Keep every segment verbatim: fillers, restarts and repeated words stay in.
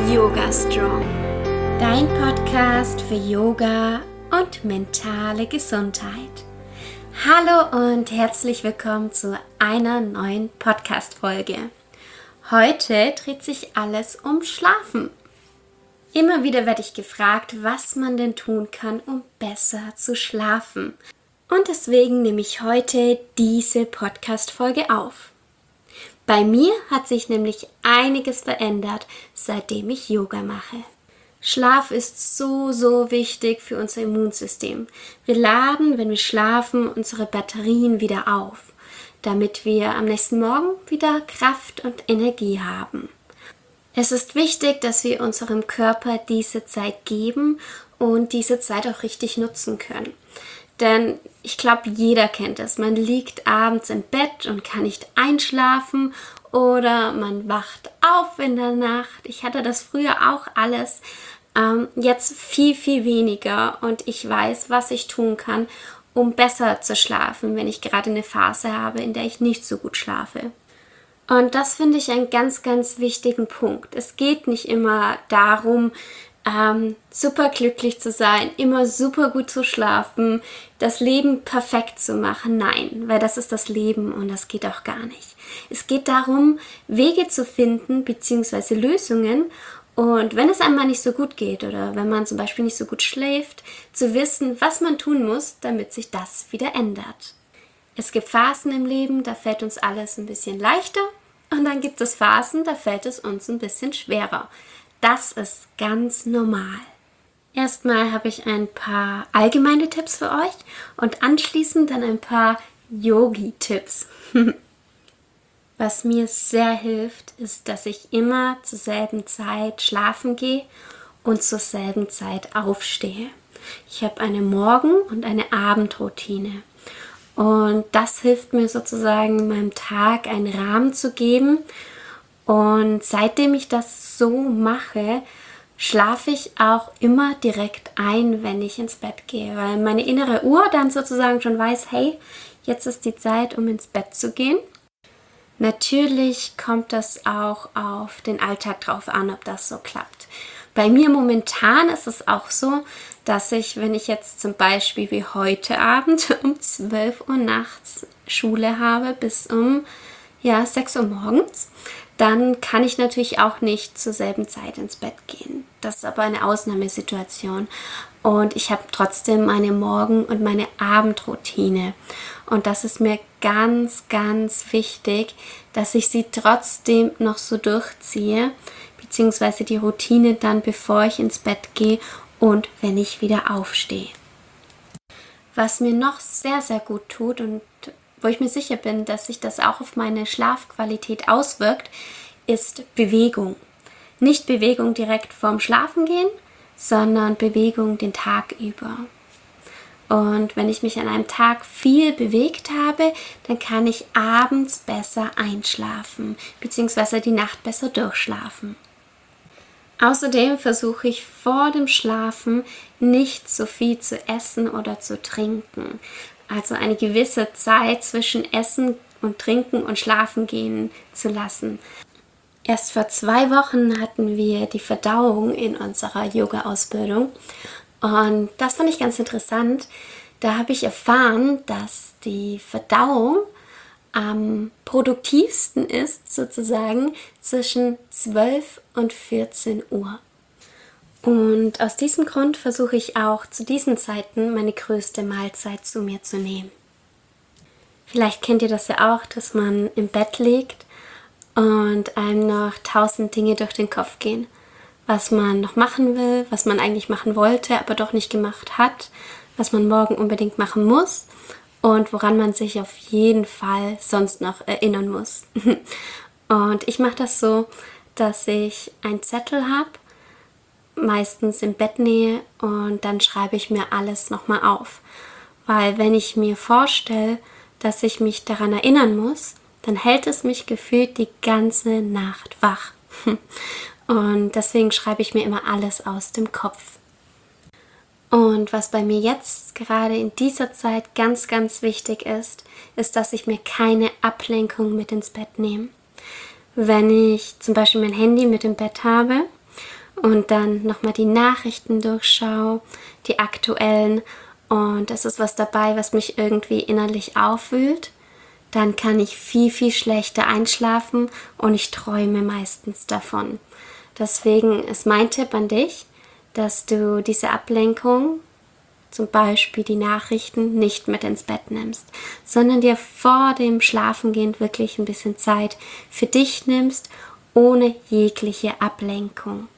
Yoga Strong, dein Podcast für Yoga und mentale Gesundheit. Hallo und herzlich willkommen zu einer neuen Podcast-Folge. Heute dreht sich alles um Schlafen. Immer wieder werde ich gefragt, was man denn tun kann, um besser zu schlafen. Und deswegen nehme ich heute diese Podcast-Folge auf. Bei mir hat sich nämlich einiges verändert, seitdem ich Yoga mache. Schlaf ist so, so wichtig für unser Immunsystem. Wir laden, wenn wir schlafen, unsere Batterien wieder auf, damit wir am nächsten Morgen wieder Kraft und Energie haben. Es ist wichtig, dass wir unserem Körper diese Zeit geben und diese Zeit auch richtig nutzen können. Denn ich glaube, jeder kennt es. Man liegt abends im Bett und kann nicht einschlafen oder man wacht auf in der Nacht. Ich hatte das früher auch alles, ähm, jetzt viel, viel weniger und ich weiß, was ich tun kann, um besser zu schlafen, wenn ich gerade eine Phase habe, in der ich nicht so gut schlafe. Und das finde ich einen ganz, ganz wichtigen Punkt. Es geht nicht immer darum, ähm, super glücklich zu sein, immer super gut zu schlafen, das Leben perfekt zu machen. Nein, weil das ist das Leben und das geht auch gar nicht. Es geht darum, Wege zu finden bzw. Lösungen und wenn es einmal nicht so gut geht oder wenn man zum Beispiel nicht so gut schläft, zu wissen, was man tun muss, damit sich das wieder ändert. Es gibt Phasen im Leben, da fällt uns alles ein bisschen leichter und dann gibt es Phasen, da fällt es uns ein bisschen schwerer. Das ist ganz normal. Erstmal habe ich ein paar allgemeine Tipps für euch und anschließend dann ein paar Yogi-Tipps. Was mir sehr hilft, ist, dass ich immer zur selben Zeit schlafen gehe und zur selben Zeit aufstehe. Ich habe eine Morgen- und eine Abendroutine. Und das hilft mir sozusagen, meinem Tag einen Rahmen zu geben. Und seitdem ich das so mache, schlafe ich auch immer direkt ein, wenn ich ins Bett gehe, weil meine innere Uhr dann sozusagen schon weiß, hey, jetzt ist die Zeit, um ins Bett zu gehen. Natürlich kommt das auch auf den Alltag drauf an, ob das so klappt. Bei mir momentan ist es auch so, dass ich, wenn ich jetzt zum Beispiel wie heute Abend um zwölf Uhr nachts Schule habe bis um ja, sechs Uhr morgens, dann kann ich natürlich auch nicht zur selben Zeit ins Bett gehen. Das ist aber eine Ausnahmesituation. Und ich habe trotzdem meine Morgen- und meine Abendroutine. Und das ist mir ganz, ganz wichtig, dass ich sie trotzdem noch so durchziehe, beziehungsweise die Routine dann, bevor ich ins Bett gehe und wenn ich wieder aufstehe. Was mir noch sehr, sehr gut tut und wo ich mir sicher bin, dass sich das auch auf meine Schlafqualität auswirkt, ist Bewegung. Nicht Bewegung direkt vorm Schlafengehen, sondern Bewegung den Tag über. Und wenn ich mich an einem Tag viel bewegt habe, dann kann ich abends besser einschlafen, beziehungsweise die Nacht besser durchschlafen. Außerdem versuche ich vor dem Schlafen nicht so viel zu essen oder zu trinken. Also eine gewisse Zeit zwischen Essen und Trinken und Schlafen gehen zu lassen. Erst vor zwei Wochen hatten wir die Verdauung in unserer Yoga-Ausbildung und das fand ich ganz interessant. Da habe ich erfahren, dass die Verdauung am produktivsten ist, sozusagen zwischen zwölf und vierzehn Uhr. Und aus diesem Grund versuche ich auch zu diesen Zeiten meine größte Mahlzeit zu mir zu nehmen. Vielleicht kennt ihr das ja auch, dass man im Bett liegt und einem noch tausend Dinge durch den Kopf gehen. Was man noch machen will, was man eigentlich machen wollte, aber doch nicht gemacht hat, was man morgen unbedingt machen muss und woran man sich auf jeden Fall sonst noch erinnern muss. Und ich mache das so, dass ich einen Zettel habe, meistens in Bettnähe und dann schreibe ich mir alles nochmal auf. Weil wenn ich mir vorstelle, dass ich mich daran erinnern muss, dann hält es mich gefühlt die ganze Nacht wach. Und deswegen schreibe ich mir immer alles aus dem Kopf. Und was bei mir jetzt gerade in dieser Zeit ganz, ganz wichtig ist, ist, dass ich mir keine Ablenkung mit ins Bett nehme. Wenn ich zum Beispiel mein Handy mit im Bett habe und dann nochmal die Nachrichten durchschaue, die aktuellen, und es ist was dabei, was mich irgendwie innerlich aufwühlt, dann kann ich viel, viel schlechter einschlafen und ich träume meistens davon. Deswegen ist mein Tipp an dich, dass du diese Ablenkung, zum Beispiel die Nachrichten, nicht mit ins Bett nimmst, sondern dir vor dem Schlafengehen wirklich ein bisschen Zeit für dich nimmst, ohne jegliche Ablenkung.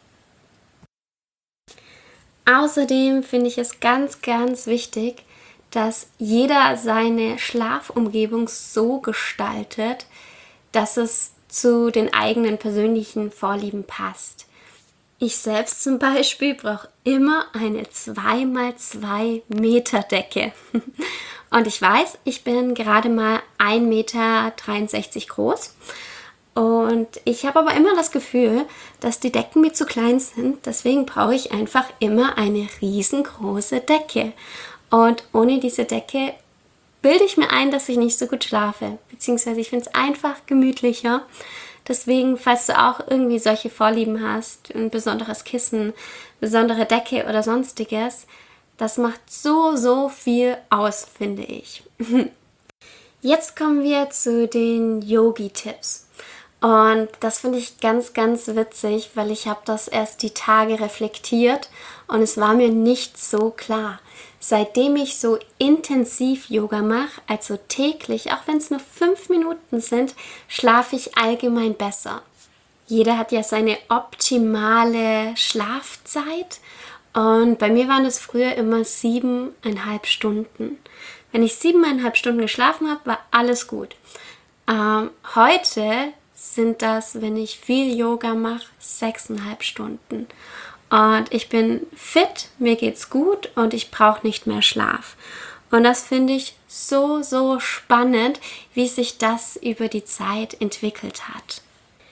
Außerdem finde ich es ganz, ganz wichtig, dass jeder seine Schlafumgebung so gestaltet, dass es zu den eigenen persönlichen Vorlieben passt. Ich selbst zum Beispiel brauche immer eine zwei mal zwei Meter Decke. Und ich weiß, ich bin gerade mal ein Meter dreiundsechzig groß. Und ich habe aber immer das Gefühl, dass die Decken mir zu klein sind. Deswegen brauche ich einfach immer eine riesengroße Decke. Und ohne diese Decke bilde ich mir ein, dass ich nicht so gut schlafe. Beziehungsweise ich finde es einfach gemütlicher. Deswegen, falls du auch irgendwie solche Vorlieben hast, ein besonderes Kissen, besondere Decke oder sonstiges, das macht so, so viel aus, finde ich. Jetzt kommen wir zu den Yogi-Tipps. Und das finde ich ganz, ganz witzig, weil ich habe das erst die Tage reflektiert und es war mir nicht so klar. Seitdem ich so intensiv Yoga mache, also täglich, auch wenn es nur fünf Minuten sind, schlafe ich allgemein besser. Jeder hat ja seine optimale Schlafzeit und bei mir waren es früher immer siebeneinhalb Stunden. Wenn ich siebeneinhalb Stunden geschlafen habe, war alles gut. Ähm, heute sind das, wenn ich viel Yoga mache, sechseinhalb Stunden. Und ich bin fit, mir geht's gut und ich brauche nicht mehr Schlaf. Und das finde ich so, so spannend, wie sich das über die Zeit entwickelt hat.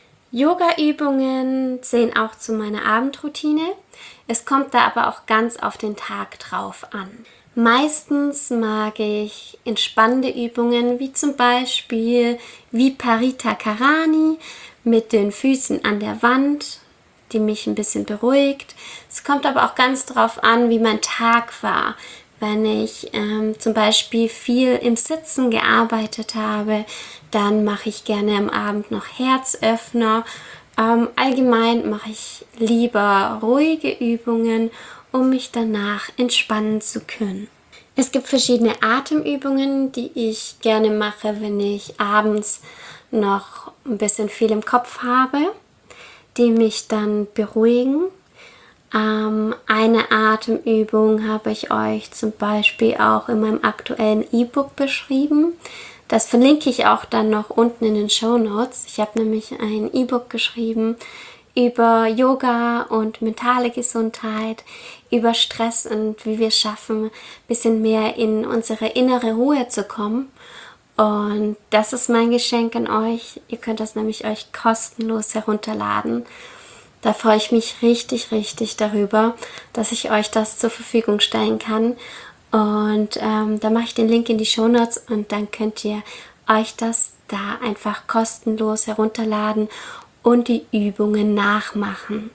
Yoga-Übungen zählen auch zu meiner Abendroutine. Es kommt da aber auch ganz auf den Tag drauf an. Meistens mag ich entspannende Übungen, wie zum Beispiel Viparita Karani mit den Füßen an der Wand, die mich ein bisschen beruhigt. Es kommt aber auch ganz drauf an, wie mein Tag war. Wenn ich ähm, zum Beispiel viel im Sitzen gearbeitet habe, dann mache ich gerne am Abend noch Herzöffner. Ähm, allgemein mache ich lieber ruhige Übungen, um mich danach entspannen zu können. Es gibt verschiedene Atemübungen, die ich gerne mache, wenn ich abends noch ein bisschen viel im Kopf habe, die mich dann beruhigen. Ähm, eine Atemübung habe ich euch zum Beispiel auch in meinem aktuellen E-Book beschrieben. Das verlinke ich auch dann noch unten in den Shownotes. Ich habe nämlich ein E-Book geschrieben über Yoga und mentale Gesundheit, über Stress und wie wir es schaffen, ein bisschen mehr in unsere innere Ruhe zu kommen. Und das ist mein Geschenk an euch. Ihr könnt das nämlich euch kostenlos herunterladen. Da freue ich mich richtig, richtig darüber, dass ich euch das zur Verfügung stellen kann. Und ähm, da mache ich den Link in die Shownotes und dann könnt ihr euch das da einfach kostenlos herunterladen und die Übungen nachmachen.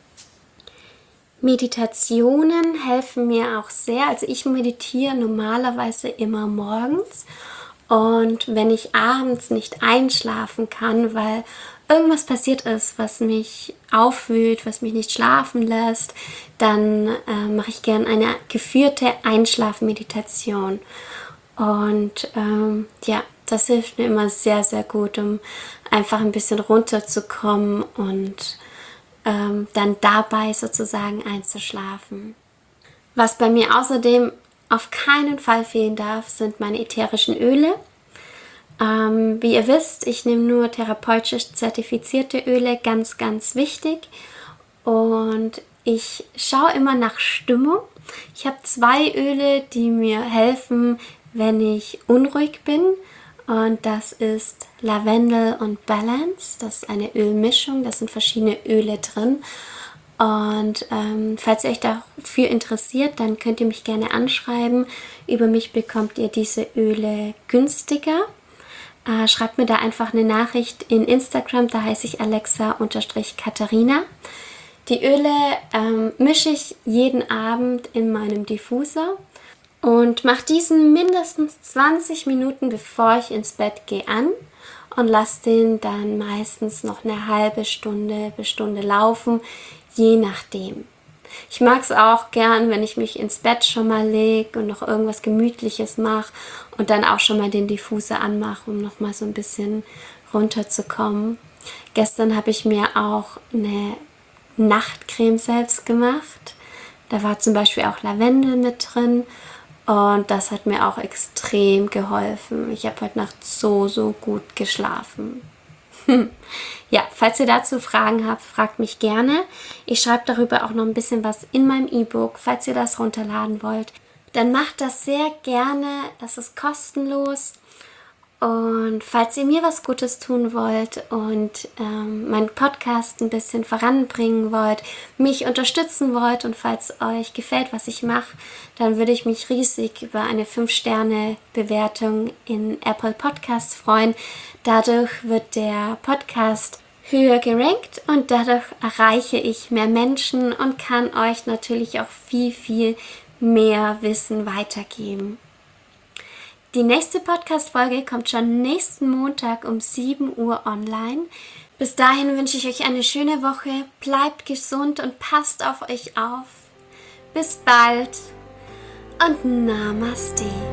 Meditationen helfen mir auch sehr. Also ich meditiere normalerweise immer morgens. Und wenn ich abends nicht einschlafen kann, weil irgendwas passiert ist, was mich aufwühlt, was mich nicht schlafen lässt, dann äh, mache ich gerne eine geführte Einschlafmeditation. Und ähm, ja, das hilft mir immer sehr, sehr gut, um einfach ein bisschen runterzukommen und ähm, dann dabei sozusagen einzuschlafen. Was bei mir außerdem auf keinen Fall fehlen darf, sind meine ätherischen Öle. Ähm, wie ihr wisst, ich nehme nur therapeutisch zertifizierte Öle, ganz, ganz wichtig. Und ich schaue immer nach Stimmung. Ich habe zwei Öle, die mir helfen, wenn ich unruhig bin. Und das ist Lavendel und Balance. Das ist eine Ölmischung, da sind verschiedene Öle drin. Und ähm, falls ihr euch dafür interessiert, dann könnt ihr mich gerne anschreiben. Über mich bekommt ihr diese Öle günstiger. Äh, schreibt mir da einfach eine Nachricht in Instagram, da heiße ich Alexa-Katharina. Die Öle ähm, mische ich jeden Abend in meinem Diffuser und mache diesen mindestens zwanzig Minuten, bevor ich ins Bett gehe, an und lasse den dann meistens noch eine halbe Stunde bis Stunde laufen, je nachdem. Ich mag es auch gern, wenn ich mich ins Bett schon mal lege und noch irgendwas Gemütliches mache und dann auch schon mal den Diffuser anmache, um noch mal so ein bisschen runterzukommen. Gestern habe ich mir auch eine Nachtcreme selbst gemacht. Da war zum Beispiel auch Lavendel mit drin und das hat mir auch extrem geholfen. Ich habe heute Nacht so, so gut geschlafen. Ja, falls ihr dazu Fragen habt, fragt mich gerne. Ich schreibe darüber auch noch ein bisschen was in meinem E-Book, falls ihr das runterladen wollt. Dann macht das sehr gerne, das ist kostenlos. Und falls ihr mir was Gutes tun wollt und ähm, meinen Podcast ein bisschen voranbringen wollt, mich unterstützen wollt und falls euch gefällt, was ich mache, dann würde ich mich riesig über eine fünf Sterne Bewertung in Apple Podcasts freuen. Dadurch wird der Podcast höher gerankt und dadurch erreiche ich mehr Menschen und kann euch natürlich auch viel, viel mehr Wissen weitergeben. Die nächste Podcast-Folge kommt schon nächsten Montag um sieben Uhr online. Bis dahin wünsche ich euch eine schöne Woche. Bleibt gesund und passt auf euch auf. Bis bald und Namaste.